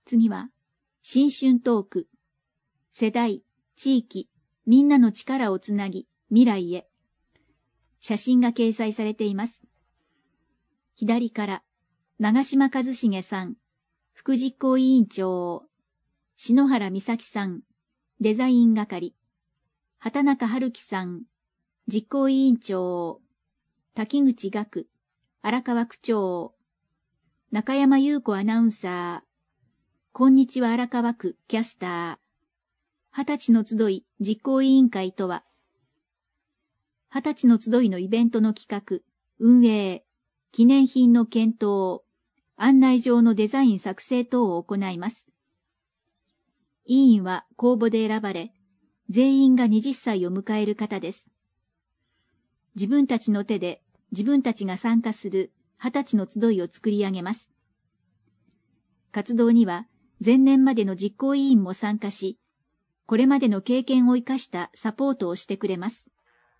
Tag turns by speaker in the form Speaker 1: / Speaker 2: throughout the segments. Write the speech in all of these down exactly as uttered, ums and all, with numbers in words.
Speaker 1: 次は、新春トーク。世代、地域、みんなの力をつなぎ、未来へ。写真が掲載されています。左から、長島一茂さん、副実行委員長、篠原美咲さん、デザイン係、畑中春樹さん、実行委員長、滝口岳、荒川区長、中山優子アナウンサー、こんにちは荒川区キャスター、二十歳の集い実行委員会とは、二十歳の集いのイベントの企画、運営、記念品の検討、案内状のデザイン作成等を行います。委員は公募で選ばれ、全員がはたちを迎える方です。自分たちの手で自分たちが参加する二十歳の集いを作り上げます。活動には前年までの実行委員も参加し、これまでの経験を生かしたサポートをしてくれます。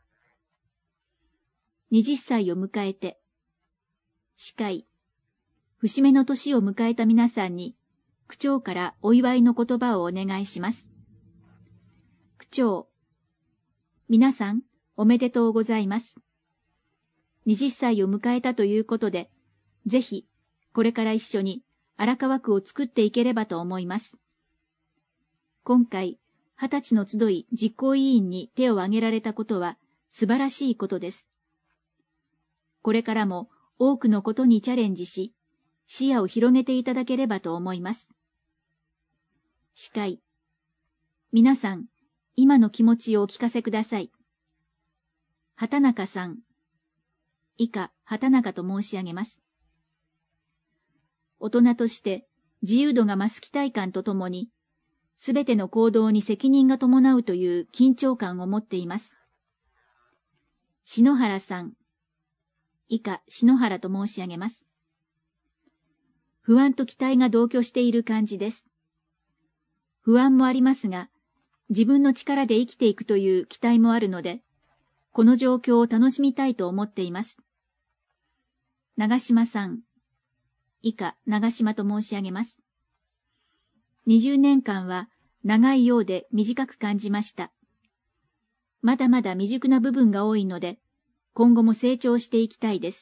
Speaker 1: はたちを迎えて、司会、節目の年を迎えた皆さんに、区長からお祝いの言葉をお願いします。区長、皆さんおめでとうございます。はたちを迎えたということで、ぜひこれから一緒に荒川区を作っていければと思います。今回、はたちの集い実行委員に手を挙げられたことは素晴らしいことです。これからも多くのことにチャレンジし、視野を広げていただければと思います。司会、皆さん、今の気持ちをお聞かせください。畑中さん、以下、畑中と申し上げます。大人として自由度が増す期待感とともに、すべての行動に責任が伴うという緊張感を持っています。篠原さん、以下、篠原と申し上げます。不安と期待が同居している感じです。不安もありますが、自分の力で生きていくという期待もあるので、この状況を楽しみたいと思っています。長島さん、以下、長島と申し上げます。にじゅうねんかんは長いようで短く感じました。まだまだ未熟な部分が多いので、今後も成長していきたいです。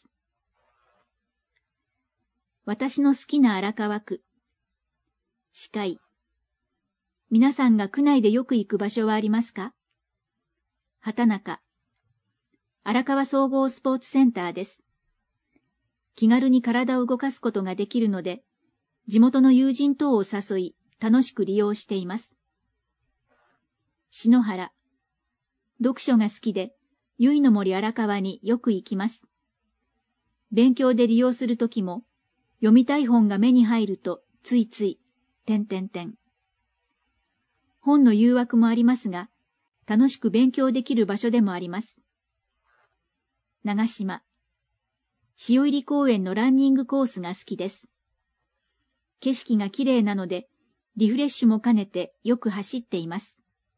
Speaker 1: 私の好きな荒川区。司会。皆さんが区内でよく行く場所はありますか？畑中。荒川総合スポーツセンターです。気軽に体を動かすことができるので、地元の友人等を誘い、楽しく利用しています。篠原。読書が好きで、由比の森荒川によく行きます。勉強で利用するときも、読みたい本が目に入ると、ついつい、点々点。本の誘惑もありますが、楽しく勉強できる場所でもあります。長島。潮入公園のランニングコースが好きです。景色がきれいなので、リフレッシュも兼ねてよく走っています。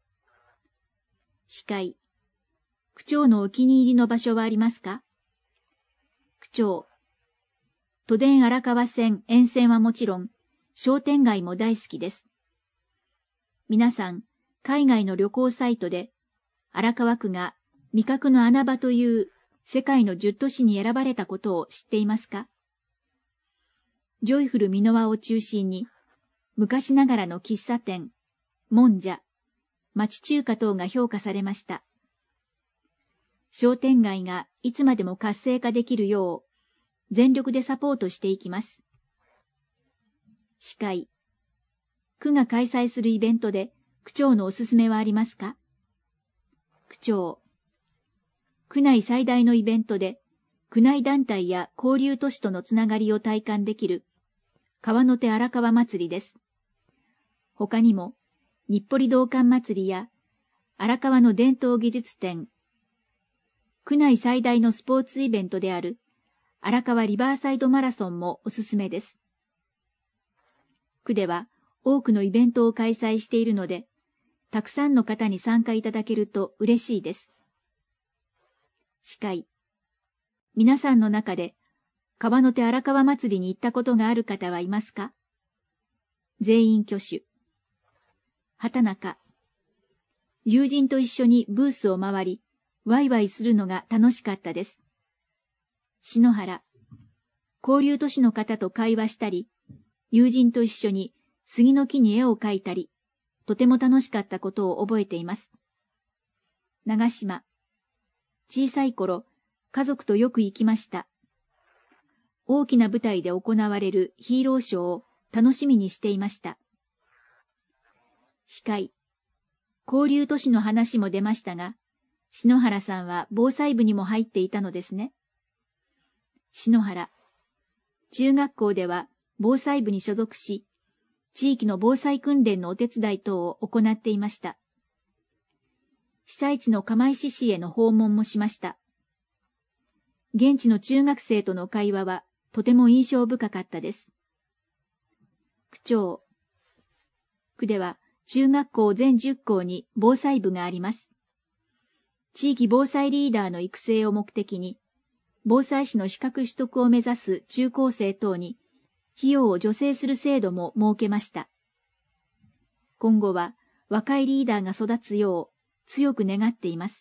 Speaker 1: 司会。区長のお気に入りの場所はありますか？区長。都電荒川線沿線はもちろん、商店街も大好きです。皆さん、海外の旅行サイトで、荒川区が味覚の穴場という世界のじゅっ都市に選ばれたことを知っていますか？ジョイフル箕輪を中心に、昔ながらの喫茶店、もんじゃ、町中華等が評価されました。商店街がいつまでも活性化できるよう、全力でサポートしていきます。司会。区が開催するイベントで区長のおすすめはありますか？区長。区内最大のイベントで、区内団体や交流都市とのつながりを体感できる、川の手荒川祭りです。他にも、日暮里道館祭りや、荒川の伝統技術展、区内最大のスポーツイベントである、荒川リバーサイドマラソンもおすすめです。区では多くのイベントを開催しているので、たくさんの方に参加いただけると嬉しいです。司会。皆さんの中で、川の手荒川祭りに行ったことがある方はいますか？ 全員挙手。畑中。友人と一緒にブースを回り、ワイワイするのが楽しかったです。篠原。交流都市の方と会話したり、友人と一緒に杉の木に絵を描いたり、とても楽しかったことを覚えています。長島。小さい頃、家族とよく行きました。大きな舞台で行われるヒーローショーを楽しみにしていました。司会。交流都市の話も出ましたが、篠原さんは防災部にも入っていたのですね。篠原。中学校では防災部に所属し、地域の防災訓練のお手伝い等を行っていました。被災地の釜石市への訪問もしました。現地の中学生との会話はとても印象深かったです。区長。区では中学校全じゅっ校に防災部があります。地域防災リーダーの育成を目的に、防災士の資格取得を目指す中高生等に費用を助成する制度も設けました。今後は若いリーダーが育つよう強く願っています。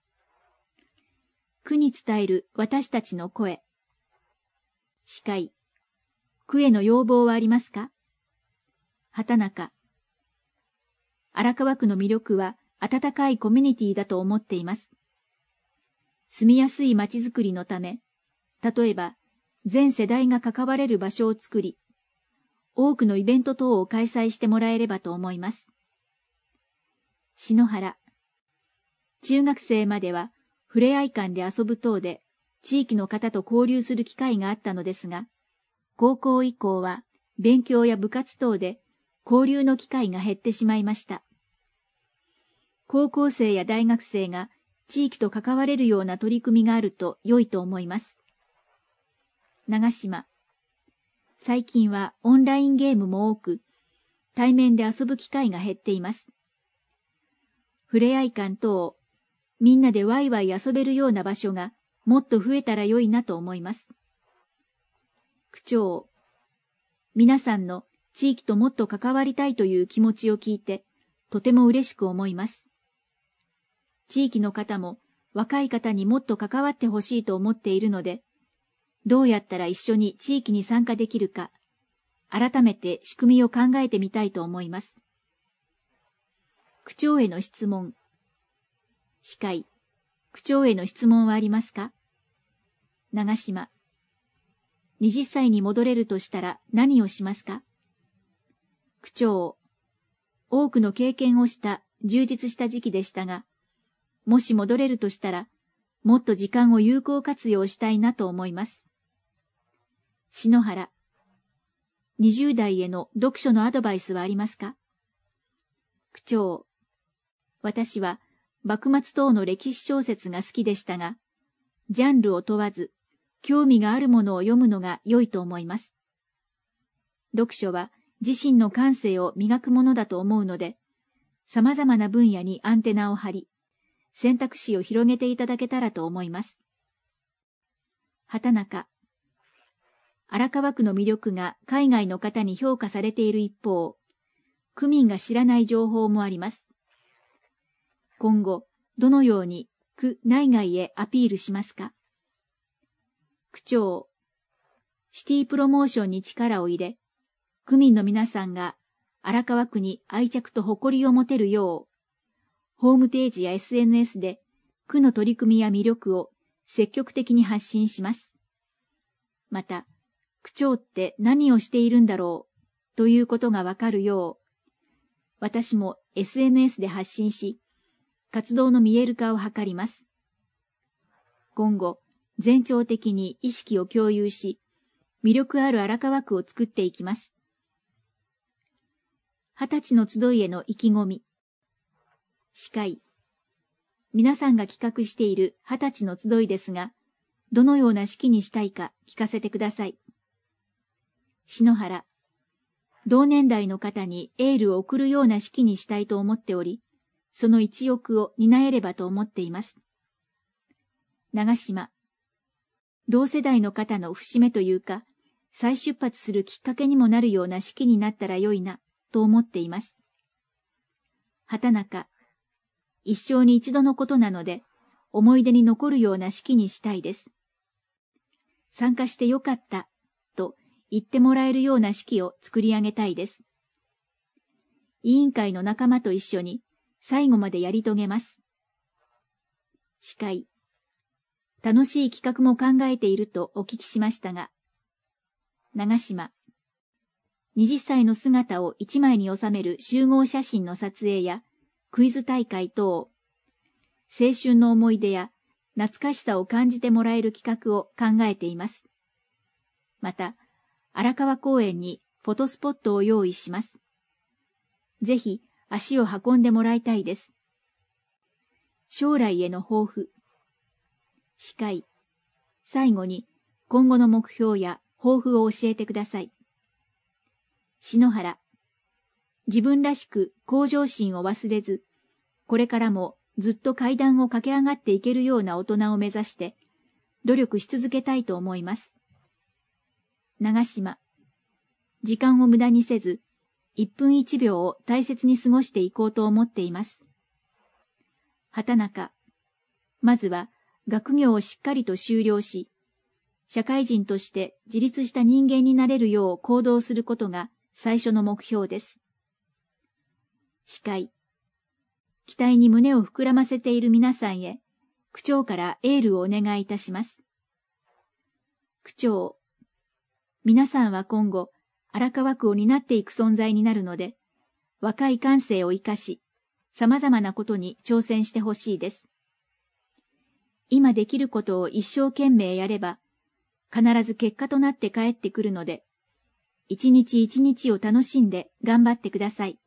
Speaker 1: 区に伝える私たちの声。司会。区への要望はありますか？畑中。荒川区の魅力は温かいコミュニティだと思っています。住みやすい街づくりのため、例えば全世代が関われる場所を作り、多くのイベント等を開催してもらえればと思います。篠原。中学生まではふれあい館で遊ぶ等で地域の方と交流する機会があったのですが、高校以降は勉強や部活等で交流の機会が減ってしまいました。高校生や大学生が地域と関われるような取り組みがあると良いと思います。長島。最近はオンラインゲームも多く、対面で遊ぶ機会が減っています。ふれあい館等、みんなでワイワイ遊べるような場所がもっと増えたら良いなと思います。区長。皆さんの地域ともっと関わりたいという気持ちを聞いて、とても嬉しく思います。地域の方も若い方にもっと関わってほしいと思っているので、どうやったら一緒に地域に参加できるか、改めて仕組みを考えてみたいと思います。区長への質問。司会。区長への質問はありますか？長島。はたちに戻れるとしたら何をしますか？区長。多くの経験をした充実した時期でしたが、もし戻れるとしたら、もっと時間を有効活用したいなと思います。篠原。はたち代への読書のアドバイスはありますか？区長。私は幕末等の歴史小説が好きでしたが、ジャンルを問わず、興味があるものを読むのが良いと思います。読書は自身の感性を磨くものだと思うので、様々な分野にアンテナを張り、選択肢を広げていただけたらと思います。畑中。荒川区の魅力が海外の方に評価されている一方、区民が知らない情報もあります。今後、どのように区内外へアピールしますか？区長。シティプロモーションに力を入れ、区民の皆さんが荒川区に愛着と誇りを持てるよう、ホームページや エスエヌエス で区の取り組みや魅力を積極的に発信します。また、区長って何をしているんだろうということがわかるよう、私も エスエヌエス で発信し、活動の見える化を図ります。今後、全庁的に意識を共有し、魅力ある荒川区を作っていきます。はたちの集いへの意気込み。司会。皆さんが企画しているはたちの集いですが、どのような式にしたいか聞かせてください。篠原。同年代の方にエールを送るような式にしたいと思っており、その一翼を担えればと思っています。長島。同世代の方の節目というか、 再出発するきっかけにもなるような式になったらよいな、と思っています。畑中、一生に一度のことなので、思い出に残るような式にしたいです。参加してよかった、と言ってもらえるような式を作り上げたいです。委員会の仲間と一緒に最後までやり遂げます。司会、楽しい企画も考えているとお聞きしましたが、長島、はたちの姿を一枚に収める集合写真の撮影やクイズ大会等、青春の思い出や懐かしさを感じてもらえる企画を考えています。また、荒川公園にフォトスポットを用意します。ぜひ足を運んでもらいたいです。将来への抱負。司会、最後に今後の目標や抱負を教えてください。篠原、自分らしく向上心を忘れず、これからもずっと階段を駆け上がっていけるような大人を目指して、努力し続けたいと思います。長島、時間を無駄にせず、一分一秒を大切に過ごしていこうと思っています。畑中、まずは学業をしっかりと修了し、社会人として自立した人間になれるよう行動することが最初の目標です。司会、期待に胸を膨らませている皆さんへ、区長からエールをお願いいたします。区長、皆さんは今後、荒川区を担っていく存在になるので、若い感性を生かし、様々なことに挑戦してほしいです。今できることを一生懸命やれば、必ず結果となって帰ってくるので、一日一日を楽しんで頑張ってください。